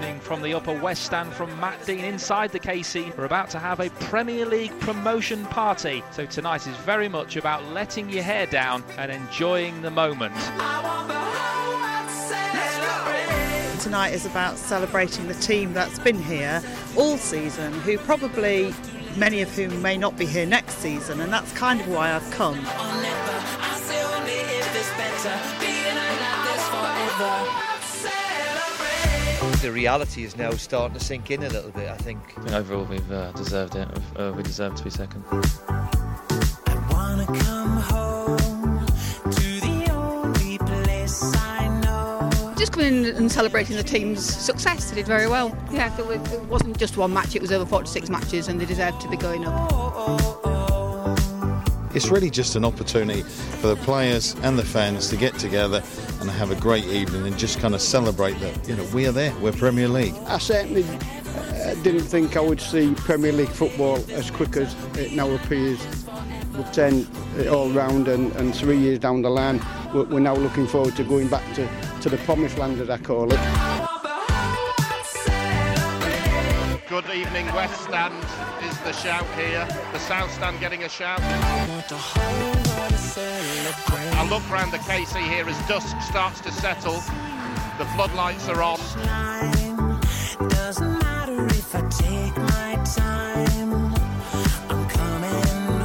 evening from the Upper West Stand from Matt Dean inside the KC. We're about to have a Premier League promotion party. So tonight is very much about letting your hair down and enjoying the moment. Tonight is about celebrating the team that's been here all season, who probably, many of whom may not be here next season, and that's kind of why I've come. The reality is now starting to sink in a little bit, I think. Overall, we've deserved it. We deserve to be second. I wanna come home to the only place I know. Just coming in and celebrating the team's success. They did very well. Yeah, it wasn't just one match, it was over 46 matches, and they deserved to be going up. It's really just an opportunity for the players and the fans to get together and have a great evening and just kind of celebrate that, we are there, we're Premier League. I certainly didn't think I would see Premier League football as quick as it now appears. We've turned it all round, and 3 years down the line, we're now looking forward to going back to the promised land, as I call it. Good evening, West Stand is the shout here. The South Stand getting a shout. I look round the KC here as dusk starts to settle. The floodlights are on. Doesn't matter if I take my time. I'm coming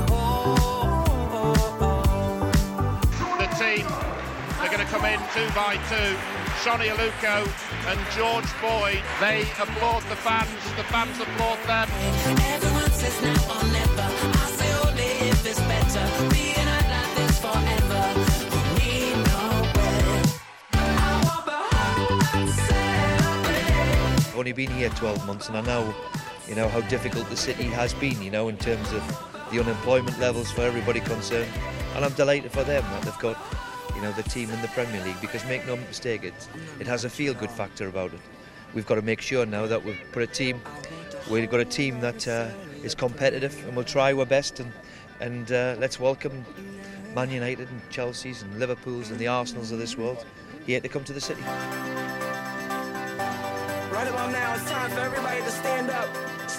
home. The team, they're going to come in 2 by 2. Shoni Aluko and George Boyd, they applaud the fans applaud them. Everyone says now or never. I say only if it's better. Being out like this forever. We know it. I've only been here 12 months and I know, how difficult the city has been, in terms of the unemployment levels for everybody concerned. And I'm delighted for them that they've got the team in the Premier League, because make no mistake, it has a feel-good factor about it. We've got to make sure now that we've got a team that is competitive, and we'll try our best, and let's welcome Man United and Chelsea's and Liverpool's and the Arsenals of this world here to come to the city. Right about now, it's time for everybody to stand up,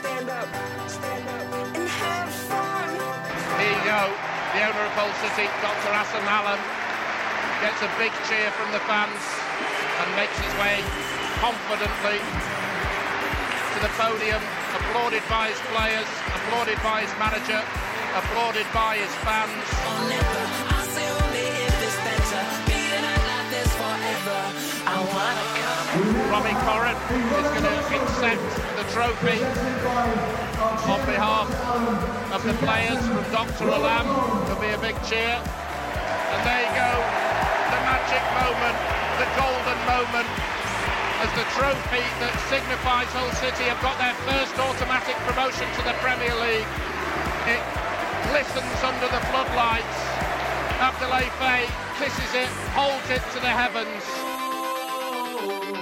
and have fun. Here you go, the owner of Hull City, Dr. Hassan Allen, gets a big cheer from the fans and makes his way confidently to the podium, applauded by his players, applauded by his manager, applauded by his fans. Robbie Corran is going to accept the trophy on behalf of the players from Dr. Alam. There'll be a big cheer. And there you go, the magic moment, the golden moment, as the trophy that signifies Hull City have got their first automatic promotion to the Premier League. It glistens under the floodlights. Abdoulaye Faye kisses it, holds it to the heavens.